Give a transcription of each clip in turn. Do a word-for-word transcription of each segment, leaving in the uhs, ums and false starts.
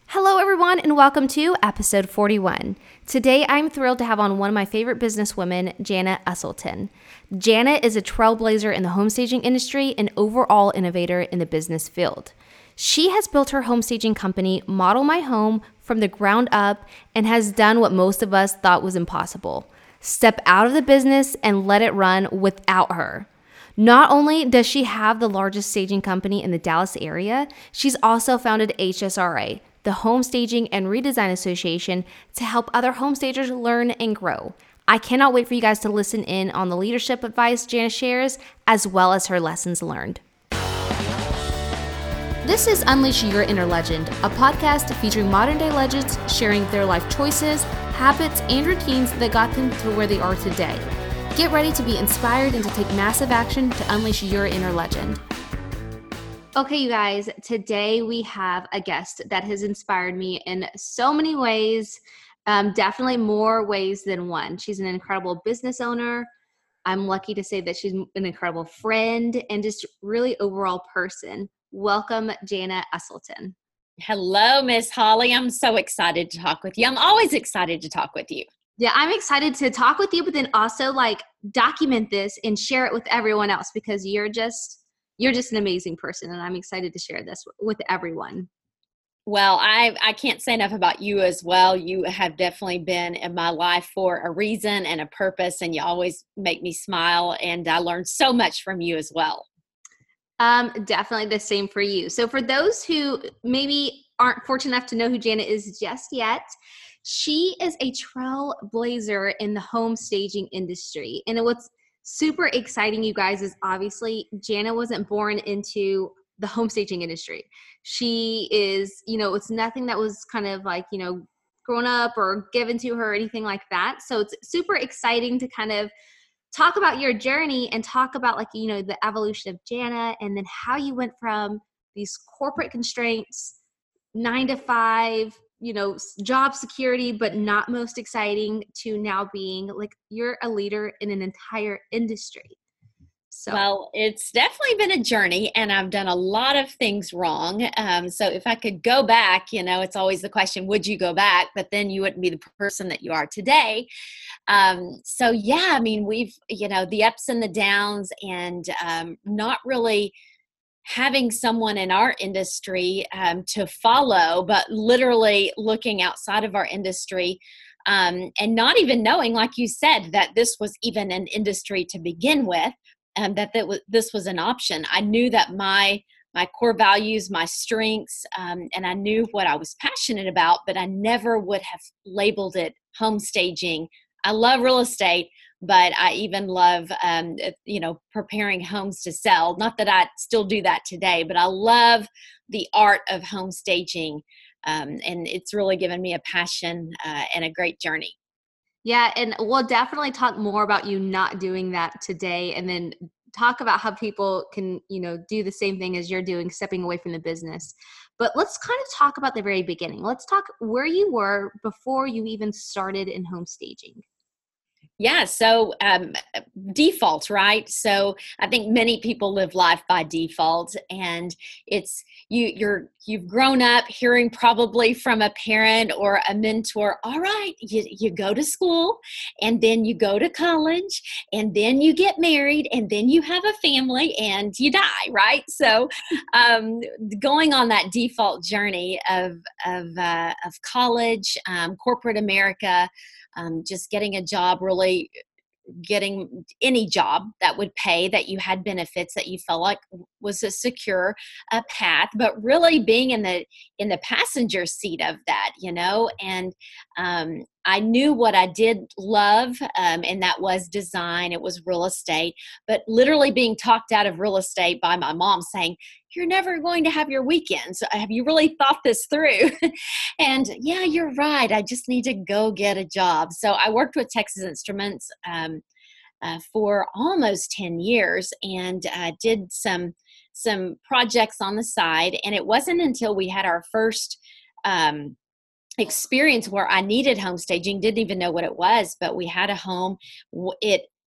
Hello, everyone, and welcome to episode forty-one. Today, I'm thrilled to have on one of my favorite businesswomen, Jana Usselton. Jana is a trailblazer in the home staging industry and overall innovator in the business field. She has built her home staging company, Model My Home, from the ground up and has done what most of us thought was impossible: step out of the business and let it run without her. Not only does she have the largest staging company in the Dallas area, she's also founded H S R A, the Home Staging and Redesign Association, to help other home stagers learn and grow. I cannot wait for you guys to listen in on the leadership advice Jana shares, as well as her lessons learned. This is Unleash Your Inner Legend, a podcast featuring modern-day legends sharing their life choices, habits, and routines that got them to where they are today. Get ready to be inspired and to take massive action to unleash your inner legend. Okay, you guys, today we have a guest that has inspired me in so many ways, um, definitely more ways than one. She's an incredible business owner. I'm lucky to say that she's an incredible friend and just really overall person. Welcome, Jana Usselton. Hello, Miss Holly. I'm so excited to talk with you. I'm always excited to talk with you. Yeah, I'm excited to talk with you, but then also like document this and share it with everyone else because you're just you're just an amazing person, and I'm excited to share this with everyone. Well, I I can't say enough about you as well. You have definitely been in my life for a reason and a purpose, and you always make me smile, and I learned so much from you as well. Um, definitely the same for you. So for those who maybe aren't fortunate enough to know who Jana is just yet, she is a trailblazer in the home staging industry. And what's super exciting, you guys, is obviously Jana wasn't born into the home staging industry. She is, you know, it's nothing that was kind of like, you know, grown up or given to her or anything like that. So it's super exciting to kind of talk about your journey and talk about like, you know, the evolution of Jana and then how you went from these corporate constraints, nine to five, you know, job security, but not most exciting, to now being like you're a leader in an entire industry. So. Well, it's definitely been a journey, and I've done a lot of things wrong. Um, so if I could go back, you know, it's always the question, would you go back? But then you wouldn't be the person that you are today. Um, so yeah, I mean, we've, you know, the ups and the downs, and um, not really having someone in our industry um, to follow, but literally looking outside of our industry um, and not even knowing, like you said, that this was even an industry to begin with, um, that, that was, this was an option. I knew that my my core values, my strengths, um, and I knew what I was passionate about, but I never would have labeled it home staging. I love real estate, but I even love, um, you know, preparing homes to sell. Not that I still do that today, but I love the art of home staging. Um, and it's really given me a passion uh, and a great journey. Yeah, and we'll definitely talk more about you not doing that today, and then talk about how people can, you know, do the same thing as you're doing, stepping away from the business. But let's kind of talk about the very beginning. Let's talk where you were before you even started in home staging. Yeah. So um, default, right? So I think many people live life by default, and it's you. You're you've grown up hearing probably from a parent or a mentor. All right, you you go to school, and then you go to college, and then you get married, and then you have a family, and you die, right? So um, going on that default journey of of uh, of college, um, corporate America. Um, just getting a job, really getting any job that would pay, that you had benefits, that you felt like was a secure uh, path, but really being in the in the passenger seat of that, you know. And um, I knew what I did love, um, and that was design. It was real estate, but literally being talked out of real estate by my mom, saying, "You're never going to have your weekends. Have you really thought this through?" And yeah, you're right. I just need to go get a job. So I worked with Texas Instruments um, uh, for almost ten years, and uh, did some some projects on the side. And it wasn't until we had our first um, experience where I needed home staging, didn't even know what it was, but we had a home. It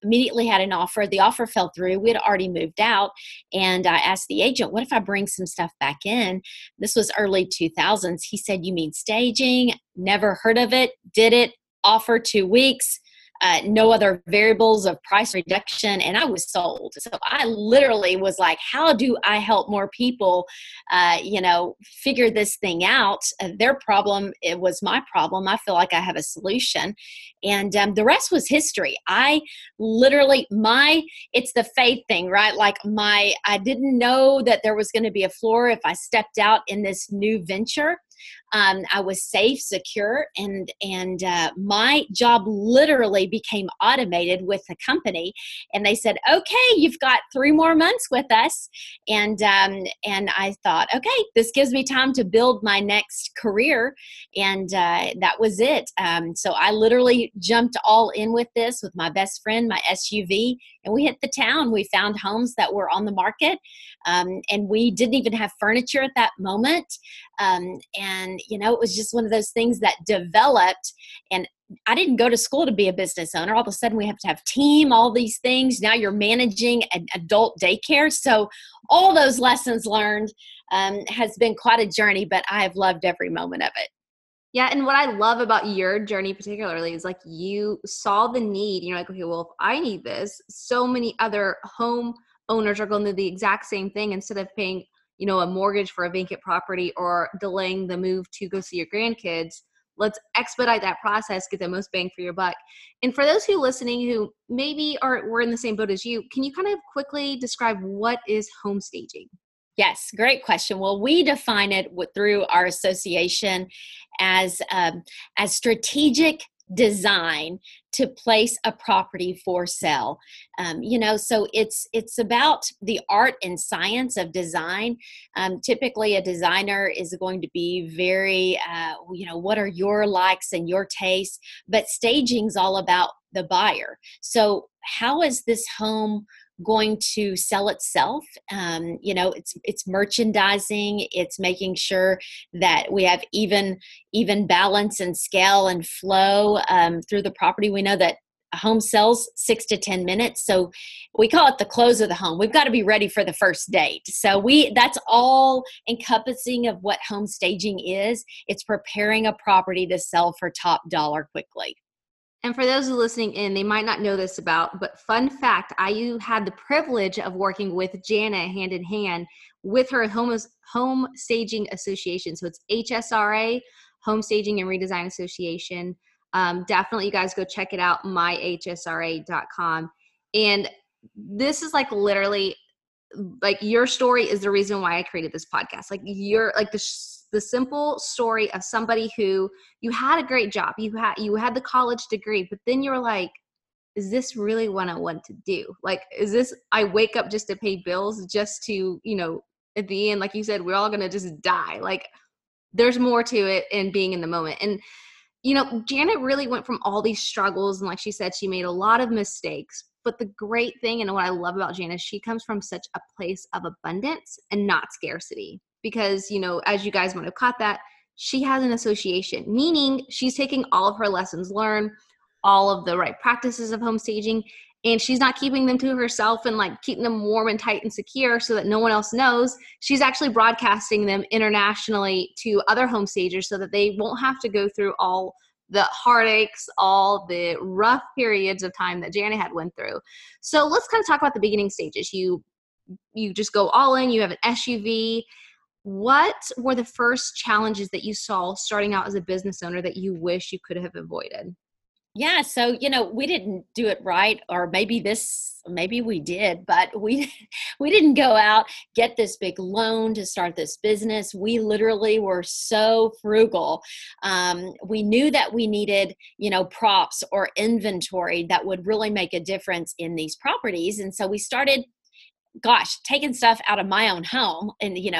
immediately had an offer. The offer fell through. We had already moved out. And I asked the agent, what if I bring some stuff back in? This was early two thousands. He said, you mean staging? Never heard of it. Did it. Offer two weeks. Uh, no other variables of price reduction, and I was sold. So I literally was like, how do I help more people, uh, you know, figure this thing out? Uh, their problem, it was my problem. I feel like I have a solution. And um, the rest was history. I literally, my, it's the faith thing, right? Like my, I didn't know that there was going to be a floor if I stepped out in this new venture. Um, I was safe, secure, and and uh, my job literally became automated with the company. And they said, "Okay, you've got three more months with us." And um, and I thought, "Okay, this gives me time to build my next career." And uh, that was it. Um, so I literally jumped all in with this with my best friend, my S U V, and we hit the town. We found homes that were on the market, um, and we didn't even have furniture at that moment. Um, and, you know, it was just one of those things that developed. And I didn't go to school to be a business owner. All of a sudden we have to have team, all these things. Now you're managing an adult daycare. So all those lessons learned um, has been quite a journey, but I have loved every moment of it. Yeah. And what I love about your journey particularly is like you saw the need. You're like, okay, well, if I need this, so many other home owners are going to do the exact same thing instead of paying, you know, a mortgage for a vacant property or delaying the move to go see your grandkids. Let's expedite that process, get the most bang for your buck. And for those who listening who maybe are were in the same boat as you, can you kind of quickly describe what is home staging? Yes, great question. Well, we define it with, through our association as um, as strategic design to place a property for sale. Um, you know, so it's it's about the art and science of design. Um, typically, a designer is going to be very, uh, you know, what are your likes and your tastes? But staging's all about the buyer. So, how is this home going to sell itself? Um, you know, it's it's merchandising. It's making sure that we have even even balance and scale and flow um, through the property. We know that a home sells six to ten minutes, so we call it the close of the home. We've got to be ready for the first date. So we that's all encompassing of what home staging is. It's preparing a property to sell for top dollar quickly. And for those who are listening in, they might not know this about, but fun fact, I had the privilege of working with Jana hand in hand with her home, home Staging Association. So it's H S R A, Home Staging and Redesign Association. Um, definitely you guys go check it out, my H S R A dot com. And this is like literally like your story is the reason why I created this podcast. Like you're like the sh- the simple story of somebody who you had a great job, you had you had the college degree, but then you're like, is this really what I want to do? Like, is this I wake up just to pay bills, just to, you know, at the end, like you said, we're all gonna just die. Like, there's more to it in being in the moment. And you know, Janet really went from all these struggles, and like she said, she made a lot of mistakes. But the great thing and what I love about Janet, she comes from such a place of abundance and not scarcity. Because, you know, as you guys might have caught that, she has an association, meaning she's taking all of her lessons learned, all of the right practices of home staging, and she's not keeping them to herself and like keeping them warm and tight and secure so that no one else knows. She's actually broadcasting them internationally to other home stagers so that they won't have to go through all the heartaches, all the rough periods of time that Janet had went through. So let's kind of talk about the beginning stages. You you just go all in, you have an S U V. What were the first challenges that you saw starting out as a business owner that you wish you could have avoided? Yeah, so you know, we didn't do it right, or maybe this, maybe we did, but we we didn't go out, get this big loan to start this business. We literally were so frugal. Um, we knew that we needed, you know, props or inventory that would really make a difference in these properties, and so we started, gosh, taking stuff out of my own home and, you know,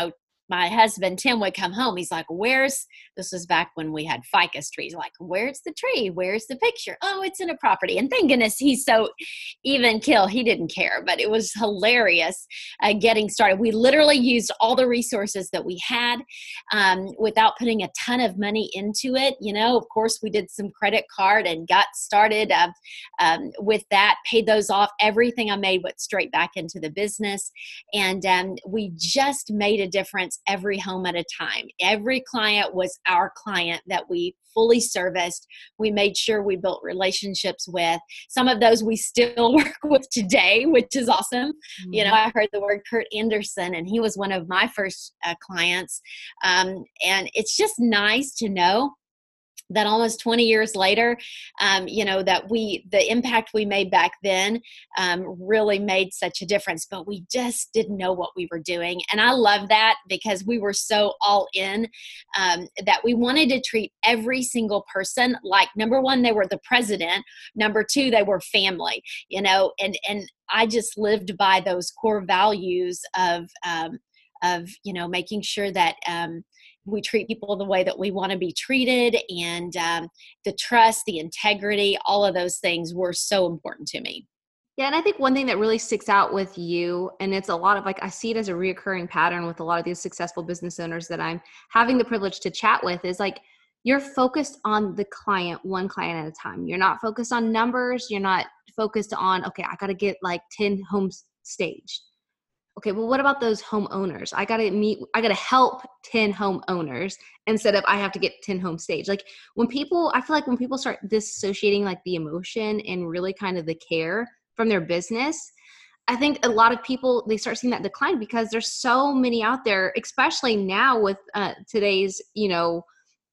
my husband, Tim, would come home. He's like, where's, this was back when we had ficus trees. Like, where's the tree? Where's the picture? Oh, it's in a property. And thank goodness he's so even kill. He didn't care, but it was hilarious uh, getting started. We literally used all the resources that we had um, without putting a ton of money into it. You know, of course, we did some credit card and got started uh, um, with that, paid those off. Everything I made went straight back into the business. And um, we just made a difference every home at a time. Every client was our client that we fully serviced. We made sure we built relationships with. Some of those we still work with today, which is awesome. Mm-hmm. You know, I heard the word Kurt Anderson, and he was one of my first uh, clients. Um, and it's just nice to know that almost twenty years later, um, you know, that we, the impact we made back then um, really made such a difference, but we just didn't know what we were doing. And I love that because we were so all in um, that we wanted to treat every single person like, number one, they were the president. Number two, they were family, you know, and, and I just lived by those core values of, um, of, you know, making sure that, um, we treat people the way that we want to be treated, and um, the trust, the integrity, all of those things were so important to me. Yeah. And I think one thing that really sticks out with you, and it's a lot of like, I see it as a reoccurring pattern with a lot of these successful business owners that I'm having the privilege to chat with, is like, you're focused on the client, one client at a time. You're not focused on numbers. You're not focused on, okay, I got to get like ten homes staged. Okay, well, what about those homeowners? I got to meet, I got to help ten homeowners instead of I have to get ten home staged. Like when people, I feel like when people start disassociating like the emotion and really kind of the care from their business, I think a lot of people, they start seeing that decline because there's so many out there, especially now with uh, today's, you know,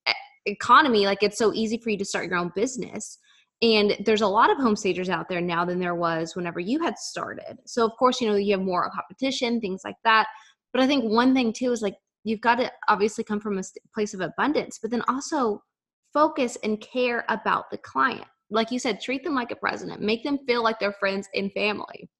economy. Like it's so easy for you to start your own business. And there's a lot of home stagers out there now than there was whenever you had started. So of course, you know, you have more competition, things like that. But I think one thing too is like, you've got to obviously come from a place of abundance, but then also focus and care about the client. Like you said, treat them like a president, make them feel like they're friends and family.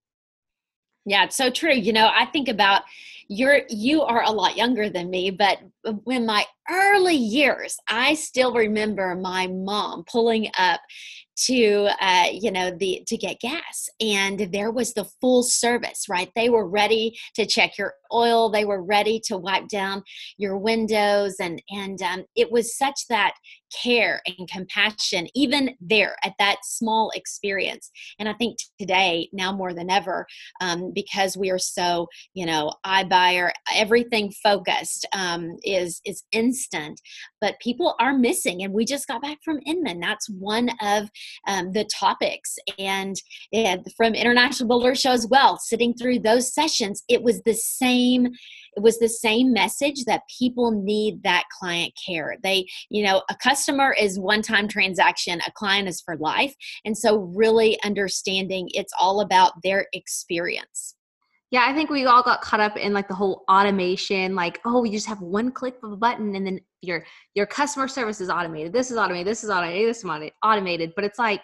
Yeah, it's so true. You know, I think about you're, you are a lot younger than me, but when my early years, I still remember my mom pulling up to, uh, you know, the, to get gas, and there was the full service, right? They were ready to check your oil. They were ready to wipe down your windows. And, and, um, it was such that care and compassion, even there at that small experience. And I think today, now more than ever, um, because we are so, you know, iBuyer, everything focused, um, is, is instant, but people are missing. And we just got back from Inman. That's one of um, the topics. And, and from International Builder Show as well, sitting through those sessions, it was the same, it was the same message that people need that client care. They, you know, a customer is one-time transaction, a client is for life. And so really understanding it's all about their experience. Yeah, I think we all got caught up in like the whole automation, like, oh, you just have one click of a button and then your your customer service is automated. This is automated. This is automated. This is automated. But it's like,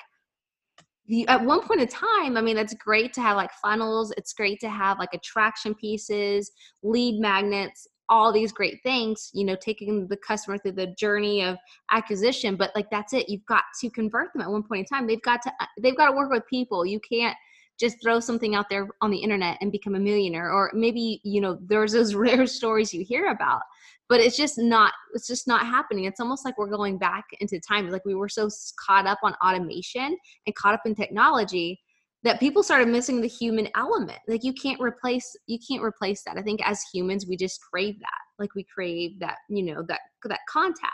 the, at one point in time, I mean, it's great to have like funnels. It's great to have like attraction pieces, lead magnets, all these great things, you know, taking the customer through the journey of acquisition. But like, that's it. You've got to convert them at one point in time. They've got to, they've got to work with people. You can't just throw something out there on the internet and become a millionaire. Or maybe, you know, there's those rare stories you hear about, but it's just not, it's just not happening. It's almost like we're going back into time. Like we were so caught up on automation and caught up in technology that people started missing the human element. Like you can't replace, you can't replace that. I think as humans, we just crave that. Like we crave that, you know, that, that contact.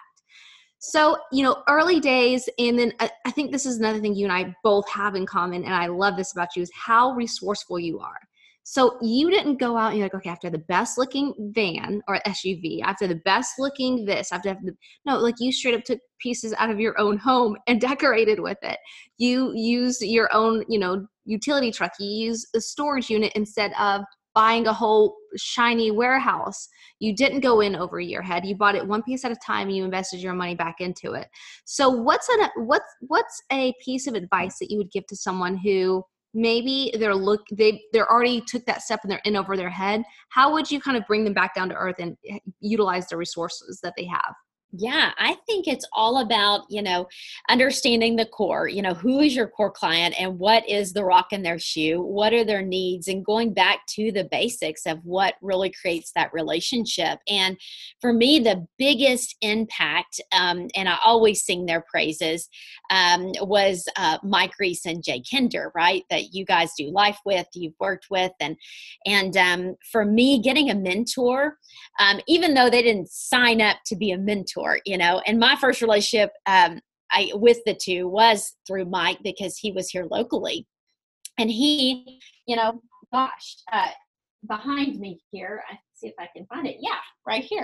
So, you know, early days. And then I, I think this is another thing you and I both have in common. And I love this about you, is how resourceful you are. So you didn't go out and you're like, okay, after the best looking van or S U V, after the best looking this, after the, no, like you straight up took pieces out of your own home and decorated with it. You used your own, you know, utility truck. You used a storage unit instead of buying a whole shiny warehouse. You didn't go in over your head. You bought it one piece at a time. And you invested your money back into it. So what's an, what's, what's a piece of advice that you would give to someone who maybe they're look they they're already took that step and they're in over their head, how would you kind of bring them back down to earth and utilize the resources that they have? Yeah, I think it's all about, you know, understanding the core, you know, who is your core client and what is the rock in their shoe? What are their needs? And going back to the basics of what really creates that relationship. And for me, the biggest impact, um, and I always sing their praises, um, was uh, Mike Reese and Jay Kinder, right? That you guys do life with, you've worked with. And, and um, for me, getting a mentor, um, even though they didn't sign up to be a mentor, you know, and my first relationship um, I with the two was through Mike because he was here locally, and he, you know, gosh, uh, behind me here, I see if I can find it. Yeah, right here.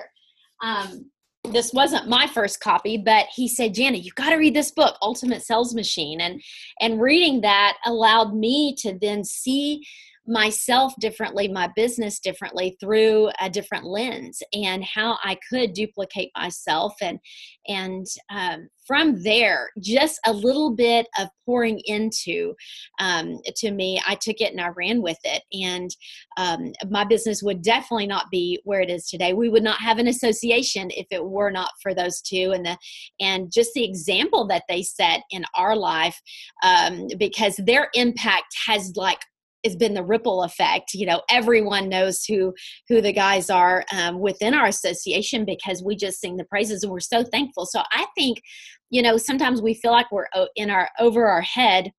Um, this wasn't my first copy, but he said, Jana, you've got to read this book, Ultimate Sales Machine, and and reading that allowed me to then see myself differently, my business differently through a different lens, and how I could duplicate myself. And, and um, from there, just a little bit of pouring into um, to me, I took it and I ran with it. And um, my business would definitely not be where it is today. We would not have an association if it were not for those two, and the, and just the example that they set in our life, um, because their impact has like has been the ripple effect. You know, everyone knows who who the guys are um, within our association because we just sing the praises and we're so thankful. So I think, you know, sometimes we feel like we're in our over our head.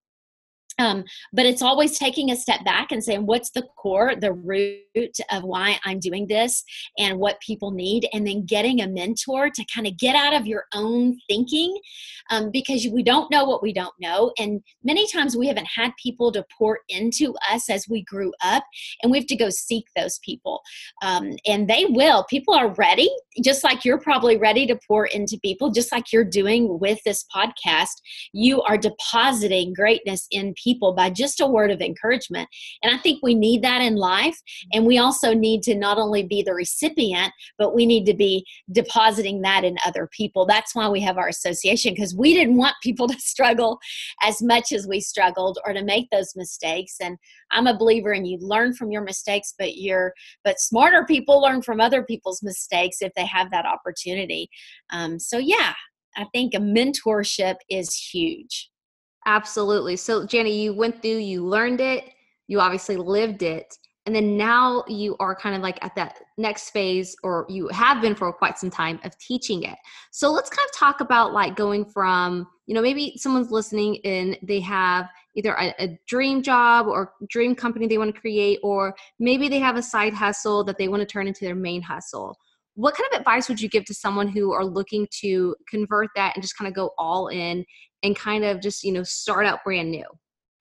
Um, but it's always taking a step back and saying, what's the core, the root of why I'm doing this and what people need, and then getting a mentor to kind of get out of your own thinking, um, because we don't know what we don't know. And many times we haven't had people to pour into us as we grew up, and we have to go seek those people. Um, and they will. People are ready, just like you're probably ready to pour into people, just like you're doing with this podcast. You are depositing greatness in people. people by just a word of encouragement. And I think we need that in life. And we also need to not only be the recipient, but we need to be depositing that in other people. That's why we have our association, because we didn't want people to struggle as much as we struggled or to make those mistakes. And I'm a believer in you learn from your mistakes, but you're, but smarter people learn from other people's mistakes if they have that opportunity. Um, so yeah, I think a mentorship is huge. Absolutely. So, Jana, you went through, you learned it, you obviously lived it, and then now you are kind of like at that next phase, or you have been for quite some time, of teaching it. So let's kind of talk about like going from, you know, maybe someone's listening and they have either a, a dream job or dream company they want to create, or maybe they have a side hustle that they want to turn into their main hustle. What kind of advice would you give to someone who are looking to convert that and just kind of go all in and kind of just, you know, start out brand new?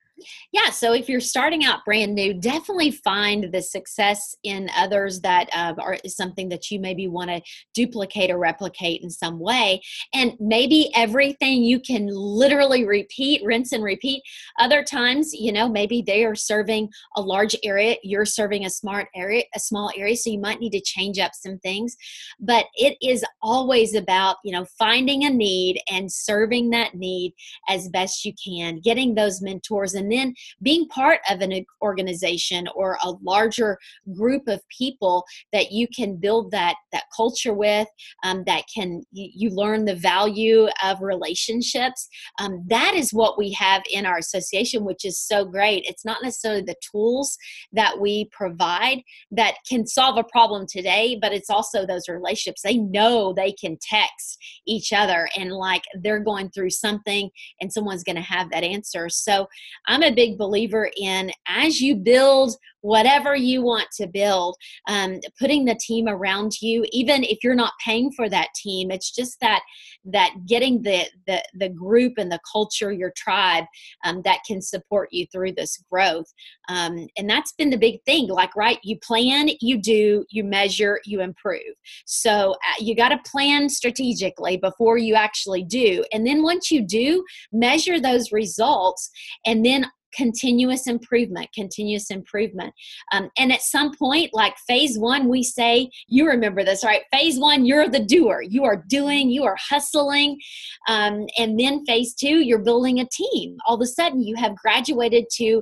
Yeah. So if you're starting out brand new, definitely find the success in others that uh, are is something that you maybe want to duplicate or replicate in some way. And maybe everything you can literally repeat, rinse and repeat. Other times, you know, maybe they are serving a large area, you're serving a smart area, a small area. So you might need to change up some things. But it is always about, you know, finding a need and serving that need as best you can, getting those mentors, and then being part of an organization or a larger group of people that you can build that that culture with, um, that can you, you learn the value of relationships. Um, that is what we have in our association, which is so great. It's not necessarily the tools that we provide that can solve a problem today, but it's also those relationships. They know they can text each other and like they're going through something and someone's going to have that answer. So I'm a big believer in, as you build whatever you want to build, um, putting the team around you, even if you're not paying for that team, it's just that that getting the the, the group and the culture, your tribe, um, that can support you through this growth. Um, and that's been the big thing. Like, right, you plan, you do, you measure, you improve. So uh, you got to plan strategically before you actually do. And then once you do, measure those results, and then continuous improvement, continuous improvement. Um, and at some point, like phase one, we say, you remember this, right? Phase one, you're the doer. You are doing, you are hustling. Um, and then phase two, you're building a team. All of a sudden, you have graduated to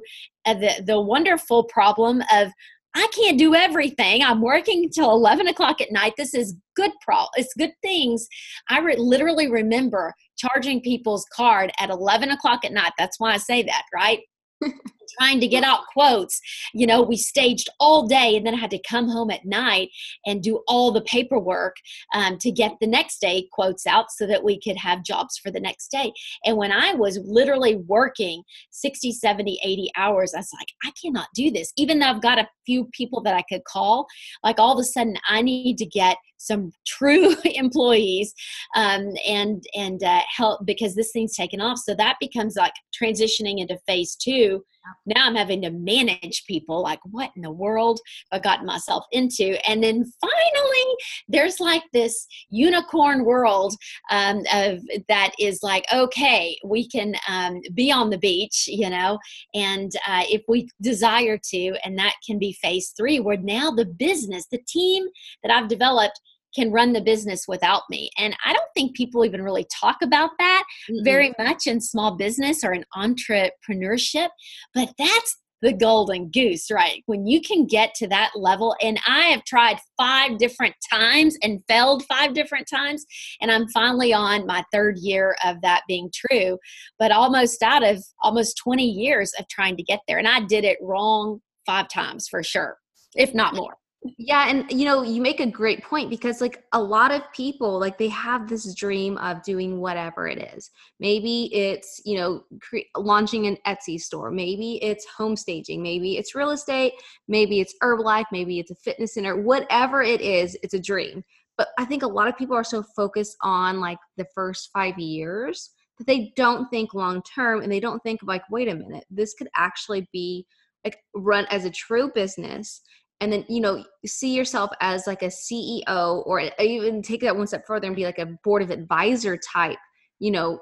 uh, the, the wonderful problem of, I can't do everything. I'm working until eleven o'clock at night. This is good pro. It's good things. I re- literally remember charging people's card at eleven o'clock at night. That's why I say that, right? Trying to get out quotes. You know, we staged all day, and then I had to come home at night and do all the paperwork um, to get the next day quotes out so that we could have jobs for the next day. And when I was literally working sixty, seventy, eighty hours, I was like, I cannot do this. Even though I've got a few people that I could call, like all of a sudden I need to get some true employees um, and and uh, help, because this thing's taken off. So that becomes like transitioning into phase two. Now I'm having to manage people. Like, what in the world have I gotten myself into? And then finally, there's like this unicorn world um, of that is like, okay, we can um, be on the beach, you know, and uh, if we desire to, and that can be phase three, where now the business, the team that I've developed can run the business without me. And I don't think people even really talk about that mm-hmm. very much in small business or in entrepreneurship, but that's the golden goose, right? When you can get to that level, and I have tried five different times and failed five different times, and I'm finally on my third year of that being true, but almost out of almost twenty years of trying to get there. And I did it wrong five times for sure, if not more. Yeah. And, you know, you make a great point, because like a lot of people, like they have this dream of doing whatever it is. Maybe it's, you know, cre- launching an Etsy store. Maybe it's home staging. Maybe it's real estate. Maybe it's Herbalife. Maybe it's a fitness center. Whatever it is, it's a dream. But I think a lot of people are so focused on like the first five years that they don't think long term, and they don't think like, wait a minute, this could actually be like run as a true business. And then, you know, see yourself as like a C E O, or even take that one step further and be like a board of advisor type, you know,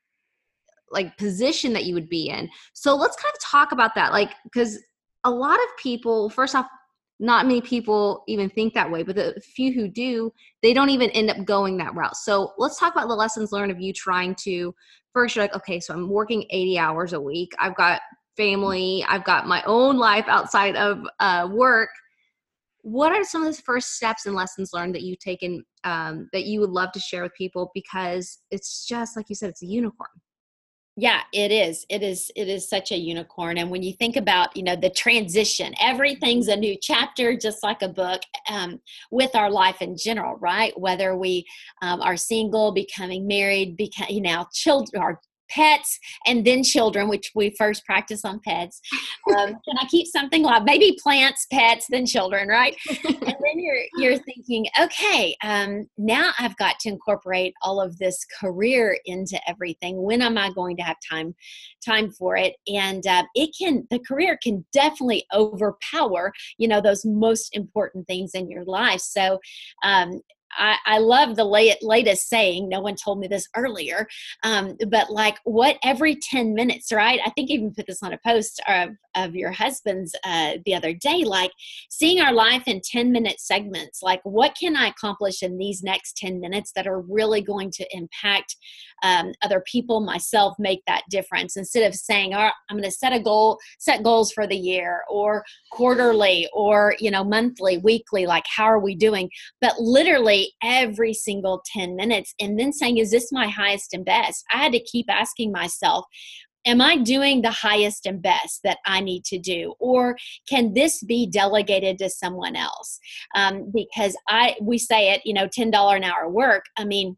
like position that you would be in. So let's kind of talk about that. Like, because a lot of people, first off, not many people even think that way, but the few who do, they don't even end up going that route. So let's talk about the lessons learned of you trying to, first you're like, okay, so I'm working eighty hours a week. I've got family. I've got my own life outside of uh, work. What are some of the first steps and lessons learned that you've taken um, that you would love to share with people? Because it's just, like you said, it's a unicorn. Yeah, it is. It is. It is such a unicorn. And when you think about, you know, the transition, everything's a new chapter, just like a book, um, with our life in general, right? Whether we um, are single, becoming married, become, you know, children, our pets, and then children, which we first practice on pets. Um, can I keep something like maybe plants, pets, then children, right? And then you're you're thinking, okay, um, now I've got to incorporate all of this career into everything. When am I going to have time time for it? And uh, it can the career can definitely overpower, you know, those most important things in your life. So um, I, I love the late, latest saying. No one told me this earlier, um, but like what every ten minutes, right? I think you even put this on a post of, of your husband's uh, the other day, like seeing our life in ten minute segments. Like what can I accomplish in these next ten minutes that are really going to impact um, other people, myself, make that difference, instead of saying, all right, I'm going to set a goal, set goals for the year or quarterly or, you know, monthly, weekly, like how are we doing? But literally every single ten minutes, and then saying, is this my highest and best? I had to keep asking myself, am I doing the highest and best that I need to do? Or can this be delegated to someone else? Um, because I, we say it, you know, ten dollars an hour work. I mean,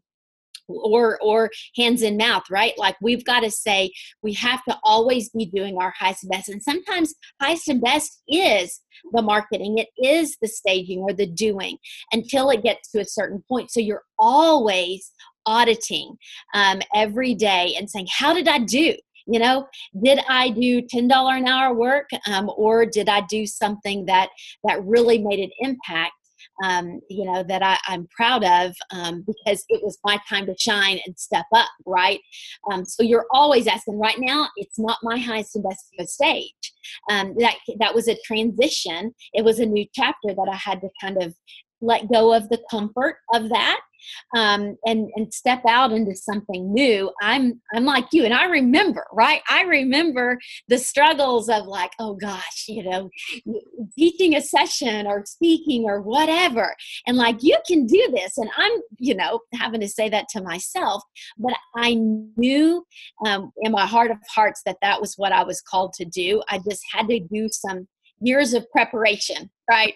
or or hands in mouth, right? Like we've got to say, we have to always be doing our highest and best. And sometimes highest and best is the marketing. It is the staging or the doing until it gets to a certain point. So you're always auditing um, every day and saying, how did I do? You know, did I do ten dollars an hour work um, or did I do something that that really made an impact? Um, you know, that I, I'm proud of um, because it was my time to shine and step up, right? Um, so you're always asking, right now, it's not my highest and best stage. Um, that, that was a transition. It was a new chapter that I had to kind of let go of the comfort of that um, and and step out into something new. I'm I'm like you, and I remember, right? I remember the struggles of like, oh gosh, you know, teaching a session or speaking or whatever, and like you can do this, and I'm, you know, having to say that to myself, but I knew um, in my heart of hearts that that was what I was called to do. I just had to do some years of preparation, right?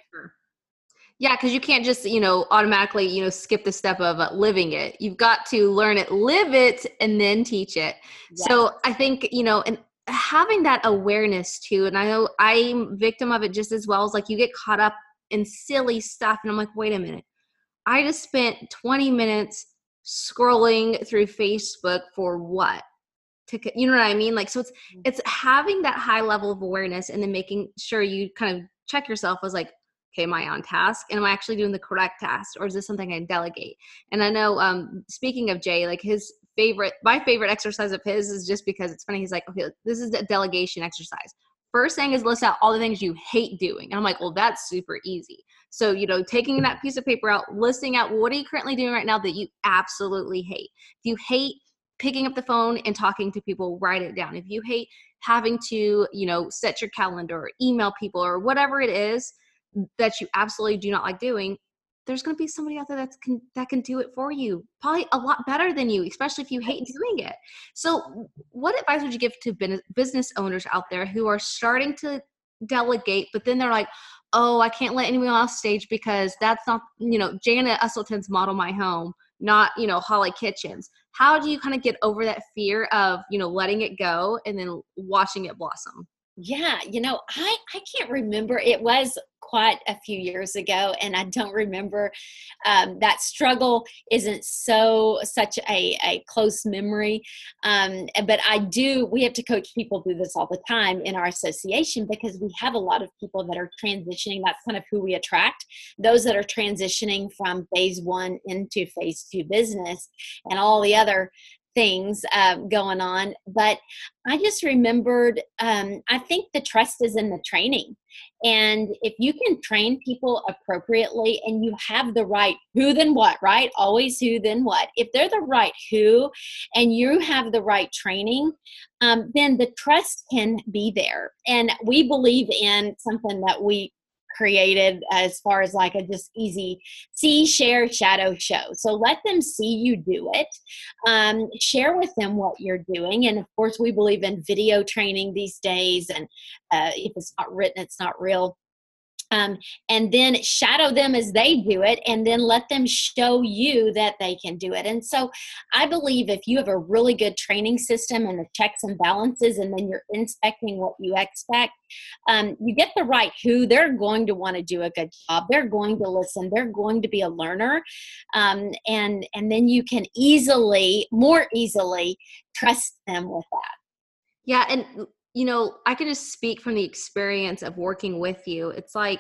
Yeah, because you can't just, you know, automatically, you know, skip the step of uh, living it. You've got to learn it, live it, and then teach it. Yes. So I think, you know, and having that awareness too, and I know I'm victim of it just as well, as like you get caught up in silly stuff. And I'm like, wait a minute. I just spent twenty minutes scrolling through Facebook for what? To, you know what I mean? Like, so it's, it's having that high level of awareness and then making sure you kind of check yourself as like, okay, am I on task? And am I actually doing the correct task? Or is this something I delegate? And I know, um, speaking of Jay, like his favorite, my favorite exercise of his is just because it's funny. He's like, okay, this is the delegation exercise. First thing is list out all the things you hate doing. And I'm like, well, that's super easy. So, you know, taking that piece of paper out, listing out what are you currently doing right now that you absolutely hate. If you hate picking up the phone and talking to people, write it down. If you hate having to, you know, set your calendar or email people or whatever it is that you absolutely do not like doing, there's going to be somebody out there that's can, that can do it for you, probably a lot better than you, especially if you hate doing it. So what advice would you give to business owners out there who are starting to delegate, but then they're like, oh, I can't let anyone else stage because that's not, you know, Janet Usselton's Model My Home, not, you know, Holly Kitchens. How do you kind of get over that fear of, you know, letting it go and then watching it blossom? Yeah, you know, I, I can't remember. It was quite a few years ago, and I don't remember. Um, that struggle isn't so such a, a close memory. Um, but I do, we have to coach people through this all the time in our association because we have a lot of people that are transitioning. That's kind of who we attract, those that are transitioning from phase one into phase two business and all the other things um, going on. But I just remembered, um, I think the trust is in the training. And if you can train people appropriately and you have the right who, then what, right? Always who, then what. If they're the right who and you have the right training, um, then the trust can be there. And we believe in something that we created as far as like a just easy see, share, shadow, show. So let them see you do it. Um, share with them what you're doing. And of course, we believe in video training these days. And uh, if it's not written, it's not real. Um, and then shadow them as they do it, and then let them show you that they can do it. And so I believe if you have a really good training system and the checks and balances, and then you're inspecting what you expect, um, you get the right who, they're going to want to do a good job. They're going to listen. They're going to be a learner. Um, and, and then you can easily, more easily trust them with that. Yeah. And you know, I can just speak from the experience of working with you. It's like,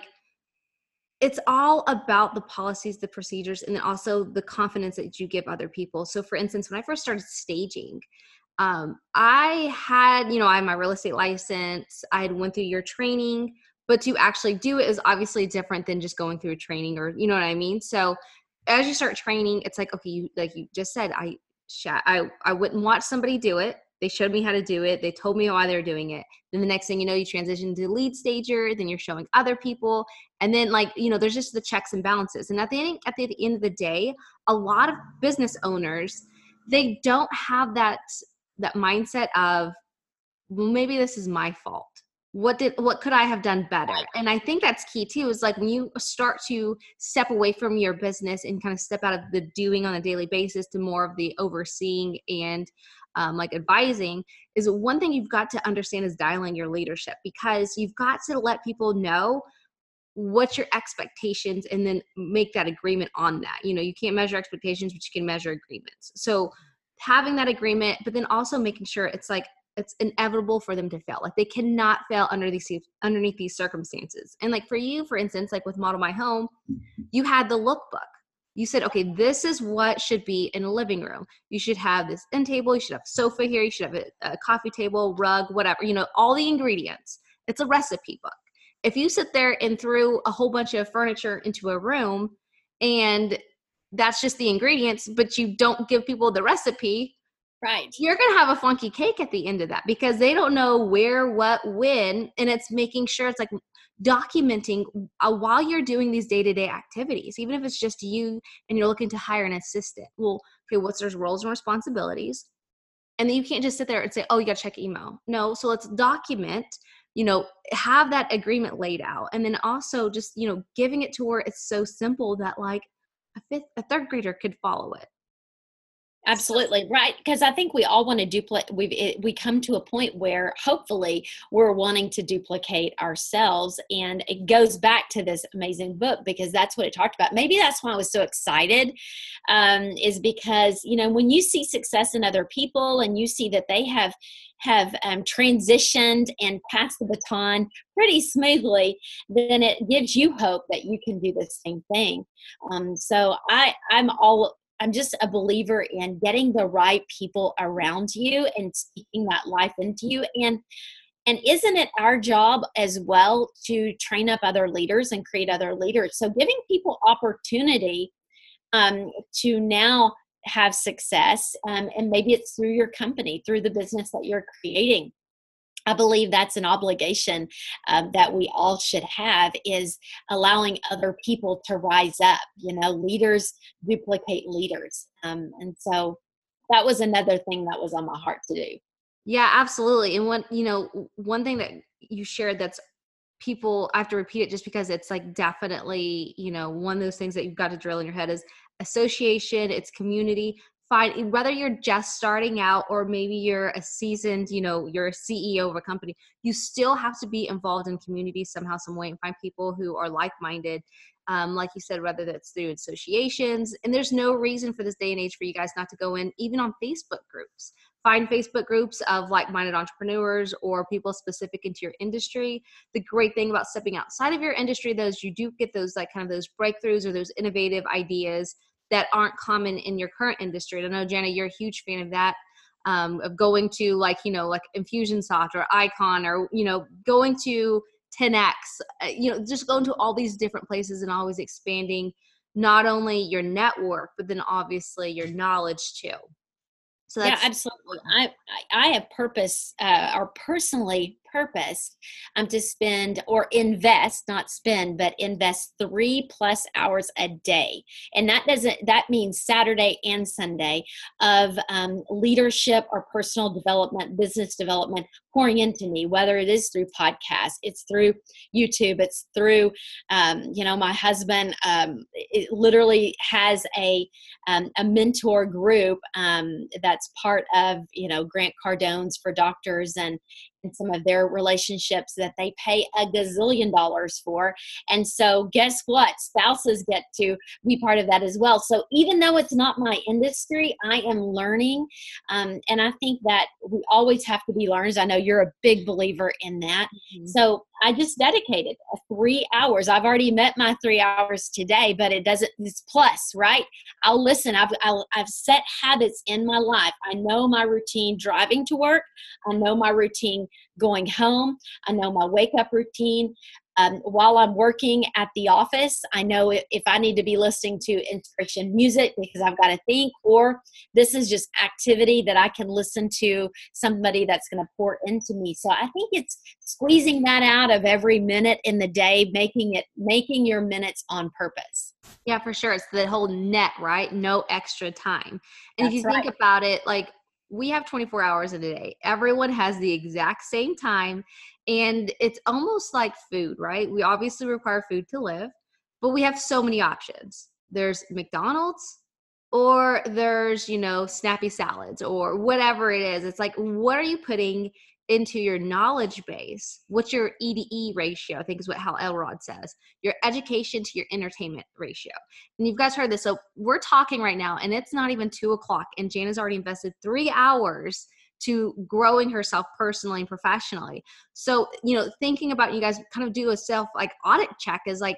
it's all about the policies, the procedures, and then also the confidence that you give other people. So for instance, when I first started staging, um, I had, you know, I had my real estate license. I had went through your training, but to actually do it is obviously different than just going through a training, or, you know what I mean? So as you start training, it's like, okay, you, like you just said, I, I, I wouldn't watch somebody do it. They showed me how to do it. They told me why they were doing it. Then the next thing you know, you transition to lead stager. Then you're showing other people. And then like, you know, there's just the checks and balances. And at the end, at the end of the day, a lot of business owners, they don't have that, that mindset of, well, maybe this is my fault. What did, what could I have done better? And I think that's key too, is like when you start to step away from your business and kind of step out of the doing on a daily basis to more of the overseeing and um, like advising, is one thing you've got to understand is dialing your leadership, because you've got to let people know what's your expectations and then make that agreement on that. You know, you can't measure expectations, but you can measure agreements. So having that agreement, but then also making sure it's like, it's inevitable for them to fail. Like they cannot fail under these, underneath these circumstances. And like for you, for instance, like with Model My Home, you had the lookbook. You said, okay, this is what should be in a living room. You should have this end table. You should have a sofa here. You should have a, a coffee table, rug, whatever, you know, all the ingredients. It's a recipe book. If you sit there and threw a whole bunch of furniture into a room and that's just the ingredients, but you don't give people the recipe, right, you're going to have a funky cake at the end of that because they don't know where, what, when. And it's making sure it's like documenting uh, while you're doing these day-to-day activities, even if it's just you and you're looking to hire an assistant. Well, okay, what's their roles and responsibilities? And then you can't just sit there and say, oh, you got to check email. No. So let's document, you know, have that agreement laid out. And then also just, you know, giving it to where it's so simple that like a fifth, a third grader could follow it. Absolutely. Right. Because I think we all want to duplicate. We've, it, we come to a point where hopefully we're wanting to duplicate ourselves. And it goes back to this amazing book because that's what it talked about. Maybe that's why I was so excited um, is because, you know, when you see success in other people and you see that they have have um, transitioned and passed the baton pretty smoothly, then it gives you hope that you can do the same thing. Um, so I, I'm all I'm just a believer in getting the right people around you and speaking that life into you. And and isn't it our job as well to train up other leaders and create other leaders? So giving people opportunity um, to now have success, um, and maybe it's through your company, through the business that you're creating. I believe that's an obligation um, that we all should have is allowing other people to rise up. You know, leaders duplicate leaders. Um, and so that was another thing that was on my heart to do. Yeah, absolutely. And one, you know, one thing that you shared that's people, I have to repeat it just because it's like definitely, you know, one of those things that you've got to drill in your head is association, it's community. Fine, whether you're just starting out or maybe you're a seasoned, you know, you're a C E O of a company, you still have to be involved in community somehow, some way, and find people who are like-minded. Um, like you said, whether that's through associations, and there's no reason for this day and age for you guys not to go in, even on Facebook groups. Find Facebook groups of like-minded entrepreneurs or people specific into your industry. The great thing about stepping outside of your industry, though, is you do get those like kind of those breakthroughs or those innovative ideas that aren't common in your current industry. And I know, Jana, you're a huge fan of that, um, of going to like, you know, like Infusionsoft or Icon or, you know, going to ten X, uh, you know, just going to all these different places and always expanding not only your network, but then obviously your knowledge too. So that's yeah, absolutely. I, I have purpose, uh, or personally purposed um, to spend or invest, not spend, but invest three plus hours a day. And that doesn't, that means Saturday and Sunday of um, leadership or personal development, business development pouring into me, whether it is through podcasts, it's through YouTube, it's through, um, you know, my husband um, it literally has a, um, a mentor group um, that's part of, you know, Grant Cardone's for Doctors and, and some of their relationships that they pay a gazillion dollars for. And so guess what? Spouses get to be part of that as well. So even though it's not my industry, I am learning. Um, and I think that we always have to be learners. I know you're a big believer in that. Mm-hmm. So I just dedicated three hours. I've already met my three hours today, but it doesn't, it's plus, right? I'll listen. I've, I'll, I've set habits in my life. I know my routine driving to work. I know my routine going home. I know my wake up routine. Um, while I'm working at the office, I know if, if I need to be listening to inspiration music because I've got to think, or this is just activity that I can listen to somebody that's going to pour into me. So I think it's squeezing that out of every minute in the day, making it, making your minutes on purpose. Yeah, for sure. It's the whole net, right? No extra time. And That's if you right. think about it, like we have twenty-four hours in a day. Everyone has the exact same time. And it's almost like food, right? We obviously require food to live, but we have so many options. There's McDonald's or there's, you know, snappy salads or whatever it is. It's like, what are you putting into your knowledge base? What's your E to E ratio? I think is what Hal Elrod says. Your education to your entertainment ratio. And you guys heard this. So we're talking right now and it's not even two o'clock and Jana's already invested three hours to growing herself personally and professionally. So, you know, thinking about you guys kind of do a self like audit check is like,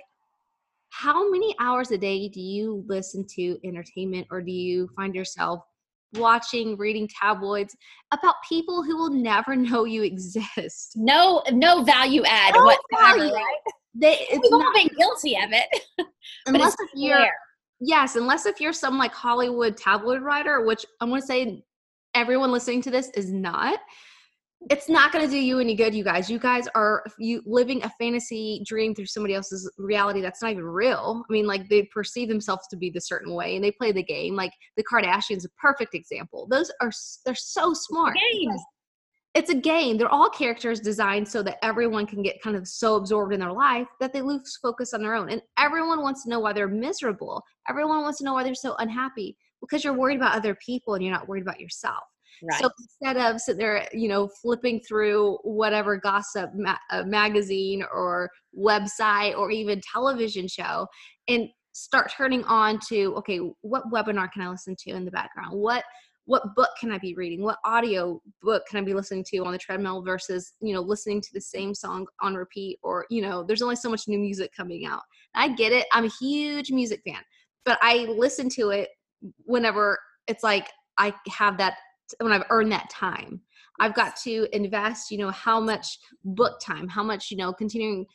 how many hours a day do you listen to entertainment or do you find yourself watching, reading tabloids about people who will never know you exist? No, no value add No whatsoever, value. right? They, it's We've all not, been guilty of it. unless if you're, Yes, unless if you're some like Hollywood tabloid writer, which I'm going to say everyone listening to this is not. It's not going to do you any good, you guys. You guys are you living a fantasy dream through somebody else's reality that's not even real. I mean, like they perceive themselves to be the certain way and they play the game. Like the Kardashians, a perfect example. Those are they're so smart. Game. It's a game. They're all characters designed so that everyone can get kind of so absorbed in their life that they lose focus on their own. And everyone wants to know why they're miserable. Everyone wants to know why they're so unhappy because you're worried about other people and you're not worried about yourself. Right. So instead of sitting there, you know, flipping through whatever gossip ma- uh, magazine or website or even television show and start turning on to, okay, what webinar can I listen to in the background? What what book can I be reading? What audio book can I be listening to on the treadmill versus, you know, listening to the same song on repeat? Or, you know, there's only so much new music coming out. I get it. I'm a huge music fan, but I listen to it whenever it's like I have that, when I've earned that time. I've got to invest, you know, how much book time, how much, you know, continuing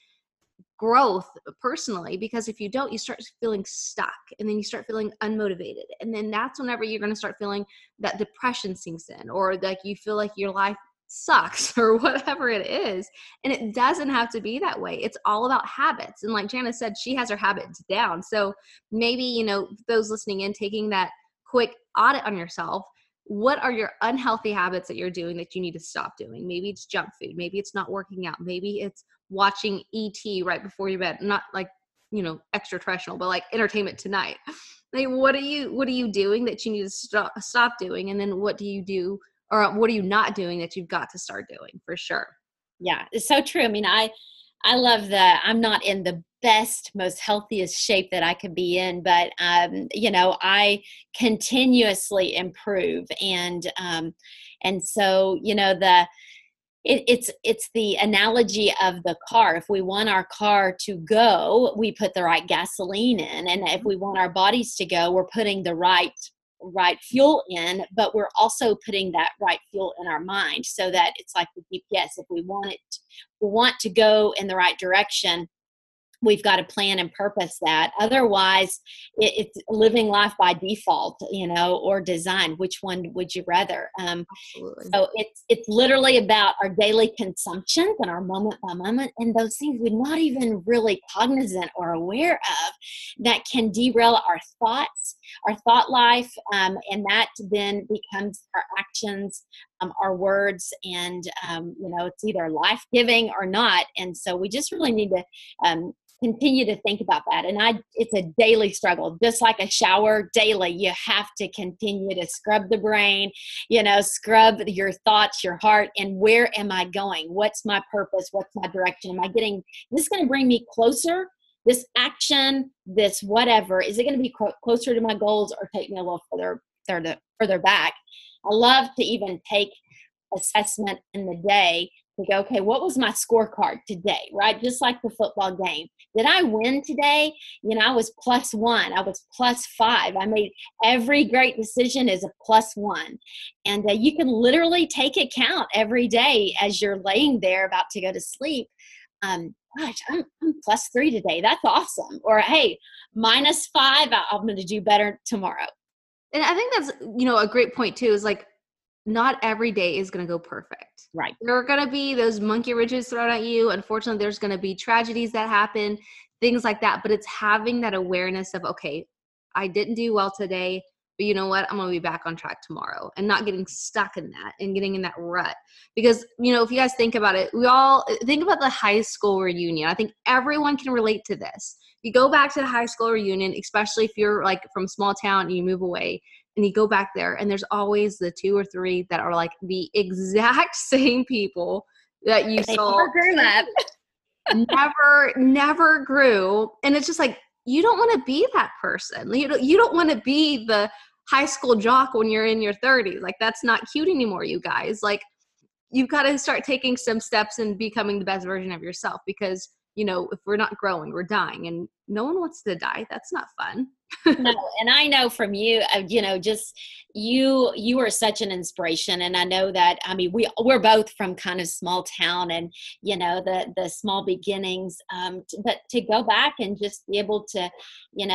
growth personally, because if you don't, you start feeling stuck and then you start feeling unmotivated. And then that's whenever you're going to start feeling that depression sinks in, or like you feel like your life sucks or whatever it is. And it doesn't have to be that way. It's all about habits. And like Jana said, she has her habits down. So maybe, you know, those listening in, taking that quick audit on yourself. What are your unhealthy habits that you're doing that you need to stop doing? Maybe it's junk food. Maybe it's not working out. Maybe it's watching E T right before your bed. Not like, you know, extraterrestrial, but like Entertainment Tonight. Like, what are you, what are you doing that you need to stop, stop doing? And then what do you do, or what are you not doing that you've got to start doing for sure? Yeah, it's so true. I mean, I, I love that I'm not in the best, most healthiest shape that I could be in, but, um, you know, I continuously improve. And, um, and so, you know, the, it, it's, it's the analogy of the car. If we want our car to go, we put the right gasoline in. And if we want our bodies to go, we're putting the right right fuel in, but we're also putting that right fuel in our mind so that it's like the G P S. If we want it, we want to go in the right direction, we've got to plan and purpose that. Otherwise, it, it's living life by default, you know, or design. Which one would you rather? Um, Absolutely. so it's it's literally about our daily consumptions and our moment by moment, and those things we're not even really cognizant or aware of that can derail our thoughts, our thought life, um, and that then becomes our actions, um, our words, and um, you know, it's either life giving or not. And so we just really need to um, continue to think about that. And I, it's a daily struggle, just like a shower daily. You have to continue to scrub the brain, you know, scrub your thoughts, your heart, and where am I going? What's my purpose? What's my direction? Am I getting, this is going to bring me closer? This action, this whatever, is it going to be cl- closer to my goals or take me a little further, further, further back? I love to even take assessment in the day to go, okay, what was my scorecard today, right? Just like the football game. Did I win today? You know, I was plus one. I was plus five. I made every great decision is a plus one. And uh, you can literally take account every day as you're laying there about to go to sleep. Um, gosh, I'm, I'm plus three today. That's awesome. Or, hey, minus five. I'm going to do better tomorrow. And I think that's, you know, a great point too, is like, not every day is going to go perfect. Right. There are going to be those monkey wrenches thrown at you. Unfortunately, there's going to be tragedies that happen, things like that. But it's having that awareness of, okay, I didn't do well today, but you know what? I'm going to be back on track tomorrow, and not getting stuck in that and getting in that rut. Because, you know, if you guys think about it, we all think about the high school reunion. I think everyone can relate to this. You go back to the high school reunion, especially if you're like from small town and you move away, and you go back there, and there's always the two or three that are like the exact same people that you they saw. Never grew up. never, never grew. And it's just like, you don't want to be that person. You don't, you don't want to be the high school jock when you're in your thirties. Like, that's not cute anymore, you guys. Like, you've got to start taking some steps and becoming the best version of yourself, because, you know, if we're not growing, we're dying, and no one wants to die. That's not fun. No, and I know from you, uh, you know, just you, you are such an inspiration. And I know that, I mean, we, we're both from kind of small town, and, you know, the, the small beginnings, um, t- but to go back and just be able to, you know,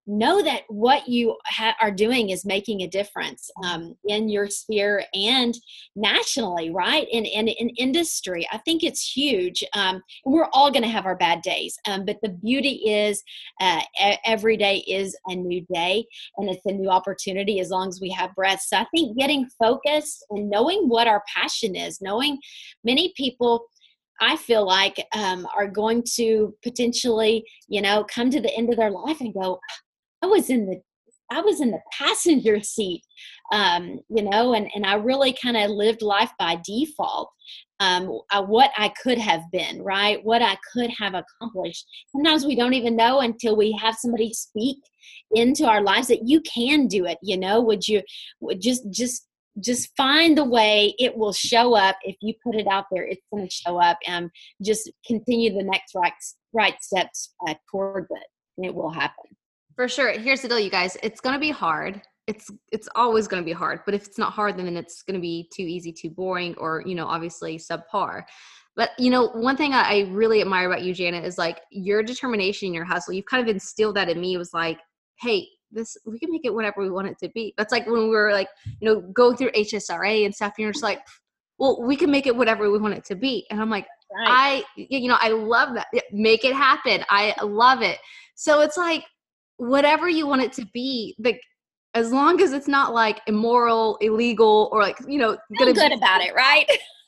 know that what you ha- are doing is making a difference um, in your sphere and nationally, right? In, in, in industry. I think it's huge. Um, and we're all going to have our bad days. Um, but the beauty is uh, e- every day is a new day, and it's a new opportunity as long as we have breath. So I think getting focused and knowing what our passion is, knowing many people I feel like um, are going to potentially, you know, come to the end of their life and go, I was in the I was in the passenger seat, um, you know, and, and I really kind of lived life by default. Um, I, what I could have been, right? What I could have accomplished. Sometimes we don't even know until we have somebody speak into our lives that you can do it. You know, would you would just just just find the way it will show up. If you put it out there, it's going to show up, and just continue the next right right steps uh, towards it, and it will happen. For sure. Here's the deal, you guys. It's going to be hard. It's it's always going to be hard. But if it's not hard, then it's going to be too easy, too boring, or, you know, obviously subpar. But, you know, one thing I I really admire about you, Janet, is like your determination, your hustle. You've kind of instilled that in me. It was like, hey, this, we can make it whatever we want it to be. That's like when we were like, you know, going through H S R A and stuff, and you're just like, well, we can make it whatever we want it to be. And I'm like, Right. I, you know, I love that. Make it happen. I love it. So it's like, whatever you want it to be, like, as long as it's not like immoral, illegal, or like, you know, Feel gonna good be, about it, right?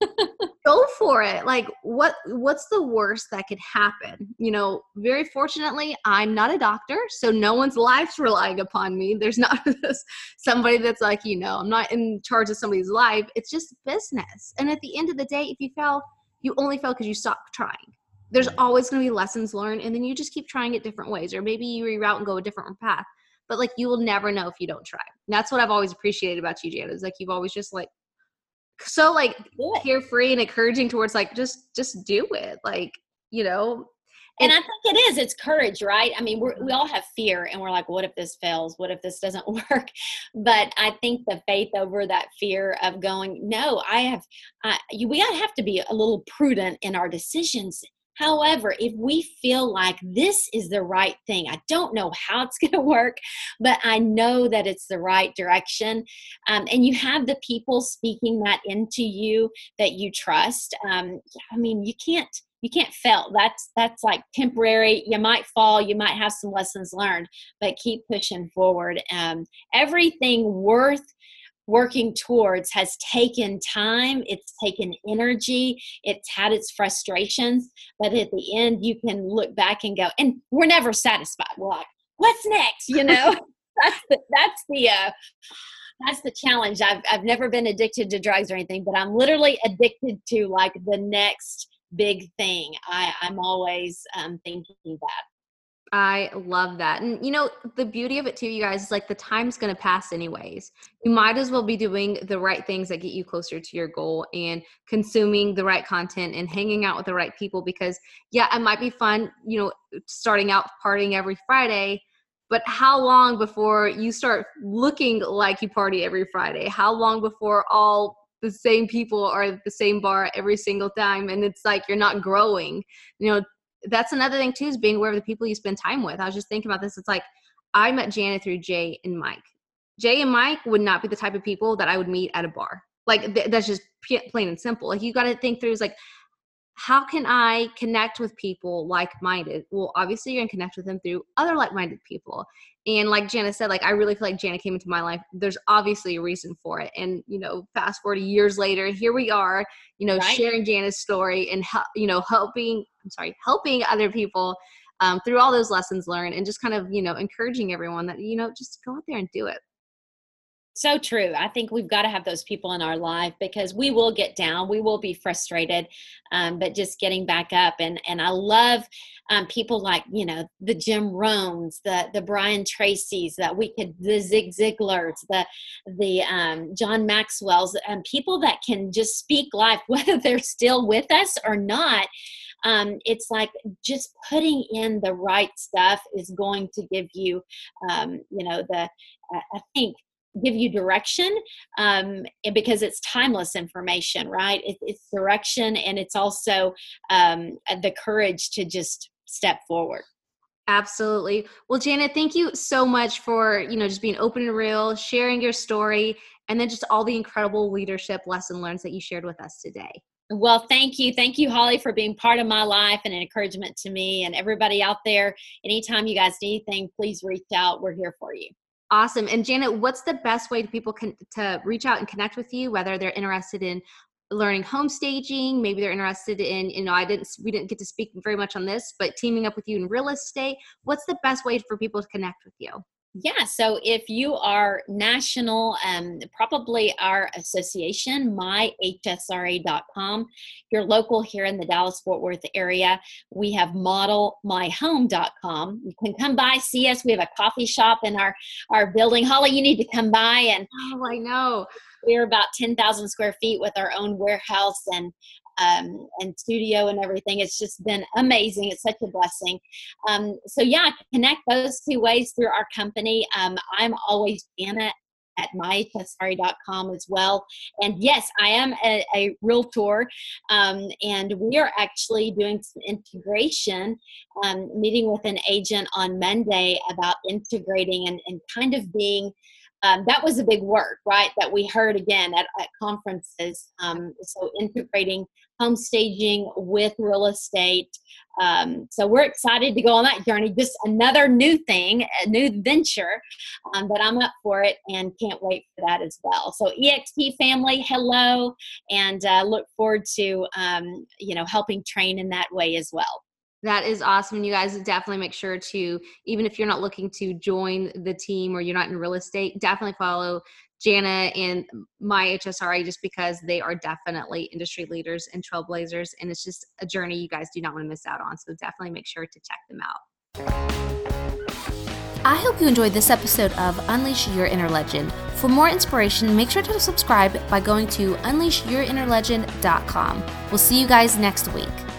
go for it. Like, what what's the worst that could happen? You know, very fortunately, I'm not a doctor, so no one's life's relying upon me. There's not somebody that's like, you know, I'm not in charge of somebody's life. It's just business. And at the end of the day, if you fail, you only fail because you stopped trying. There's always going to be lessons learned, and then you just keep trying it different ways, or maybe you reroute and go a different path. But like, you will never know if you don't try. And that's what I've always appreciated about you, Janet. Is like, you've always just like, so like Do it. carefree and encouraging towards like, just just do it, like, you know. And And I think it is. It's courage, right? I mean, we're, we all have fear, and we're like, what if this fails? What if this doesn't work? But I think the faith over that fear of going, no, I have, I, you, we have to be a little prudent in our decisions. However, if we feel like this is the right thing, I don't know how it's going to work, but I know that it's the right direction. Um, and you have the people speaking that into you that you trust. Um, I mean, you can't, you can't fail. That's, that's like temporary. You might fall, you might have some lessons learned, but keep pushing forward. Um, everything worth working towards has taken time, it's taken energy, it's had its frustrations, but at the end you can look back and go, and we're never satisfied. We're like, what's next? You know, that's the, that's the, uh, that's the challenge. I've, I've never been addicted to drugs or anything, but I'm literally addicted to like the next big thing. I, I'm always um, thinking that. I love that. And you know, the beauty of it too, you guys, is like the time's going to pass anyways. You might as well be doing the right things that get you closer to your goal, and consuming the right content and hanging out with the right people, because yeah, it might be fun, you know, starting out partying every Friday, but how long before you start looking like you party every Friday? How long before all the same people are at the same bar every single time, and it's like you're not growing? You know, that's another thing too, is being aware of the people you spend time with. I was just thinking about this. It's like, I met Janet through Jay and Mike. Jay and Mike would not be the type of people that I would meet at a bar. Like, th- that's just p- plain and simple. Like, you got to think through, is like, how can I connect with people like-minded? Well, obviously you're going to connect with them through other like-minded people. And like Jana said, like, I really feel like Jana came into my life. There's obviously a reason for it. And, you know, fast forward years later, here we are, you know, Right. sharing Jana's story and, you know, helping, I'm sorry, helping other people um, through all those lessons learned, and just kind of, you know, encouraging everyone that, you know, just go out there and do it. So true. I think we've got to have those people in our life, because we will get down, we will be frustrated, um, but just getting back up. And and I love um, people like, you know, the Jim Rohns, the the Brian Tracy's, that we could, the Zig Ziglars, the the um, John Maxwell's, and people that can just speak life, whether they're still with us or not. Um, it's like just putting in the right stuff is going to give you, um, you know, the uh, I think give you direction, um, and because it's timeless information, right? It, it's direction, and it's also um, the courage to just step forward. Absolutely. Well, Janet, thank you so much for, you know, just being open and real, sharing your story, and then just all the incredible leadership lesson learned that you shared with us today. Well, thank you. Thank you, Holly, for being part of my life and an encouragement to me and everybody out there. Anytime you guys need anything, please reach out. We're here for you. Awesome. And Janet, what's the best way to people can, to reach out and connect with you, whether they're interested in learning home staging, maybe they're interested in, you know, I didn't, we didn't get to speak very much on this, but teaming up with you in real estate, what's the best way for people to connect with you? Yeah, so if you are national, um, probably our association, my H S R A dot com. If you're local here in the Dallas-Fort Worth area, we have model my home dot com. You can come by, see us. We have a coffee shop in our, our building. Holly, you need to come by. And oh, I know. We're about ten thousand square feet with our own warehouse and um, and studio and everything. It's just been amazing. It's such a blessing. Um, so yeah, connect those two ways through our company. Um, I'm always Janet at my H S R A dot com as well. And yes, I am a, a realtor, um, and we are actually doing some integration, um, meeting with an agent on Monday about integrating and, and kind of being Um, that was a big work, right, that we heard again at, at conferences. Um, so integrating home staging with real estate. Um, so we're excited to go on that journey. Just another new thing, a new venture, um, but I'm up for it and can't wait for that as well. So E X P family, hello, and uh, look forward to, um, you know, helping train in that way as well. That is awesome. You guys definitely make sure to, even if you're not looking to join the team or you're not in real estate, definitely follow Jana and my H S R A just because they are definitely industry leaders and trailblazers. And it's just a journey you guys do not want to miss out on. So definitely make sure to check them out. I hope you enjoyed this episode of Unleash Your Inner Legend. For more inspiration, make sure to subscribe by going to unleash your inner legend dot com. We'll see you guys next week.